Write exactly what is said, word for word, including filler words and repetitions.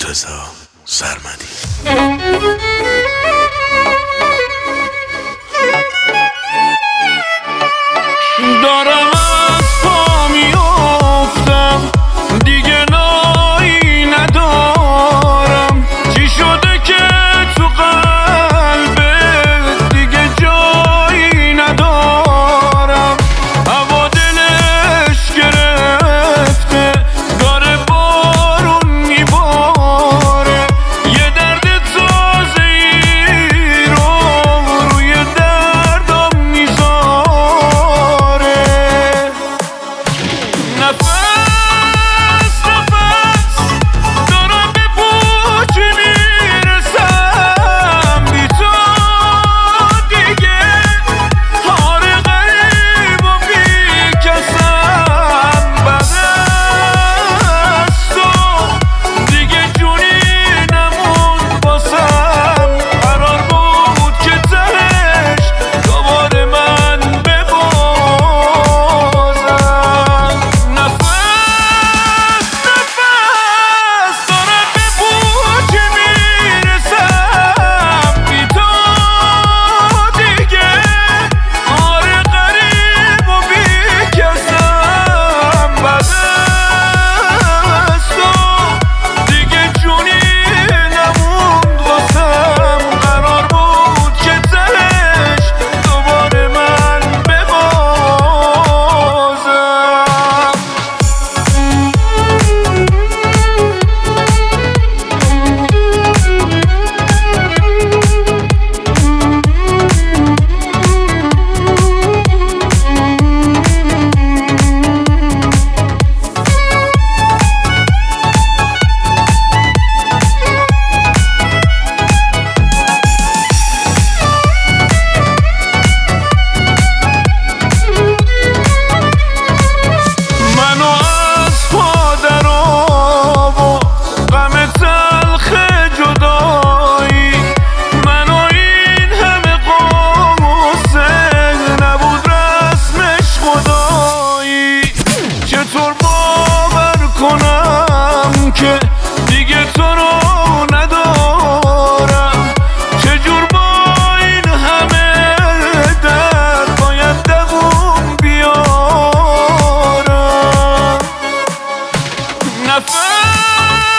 مرتضی سرمدی. دارم از پا میافتم دیگه نایی ندارم، چی شده که تو قلبت دیگه جایی ندارم. هوا دلش گرفته داره بارون میباره، یه درد تازه ای رو روی دردم میذاره. نفس نفس دارم به پوچ میرسم بی تو دیگه، آره غریب و بی کسم. بعد از تو دیگه جونی نمون باسم، قرار بود که تهش دوباره من ببازم. نفس نفس دارم به پوچ میرسم بی تو دیگه، آره غریب و بی کسم. بعد از تو دیگه جونی نموند واسم، قرار بود که تهش دوباره من ببازم. منو از پا در آورد غم تلخ جدایی، منو این همه قصه نبود رسمش خدایی. چطور باور کنم که دیگه تو رو ندارم، چجور با این همه درد باید دووم بیارم. نفس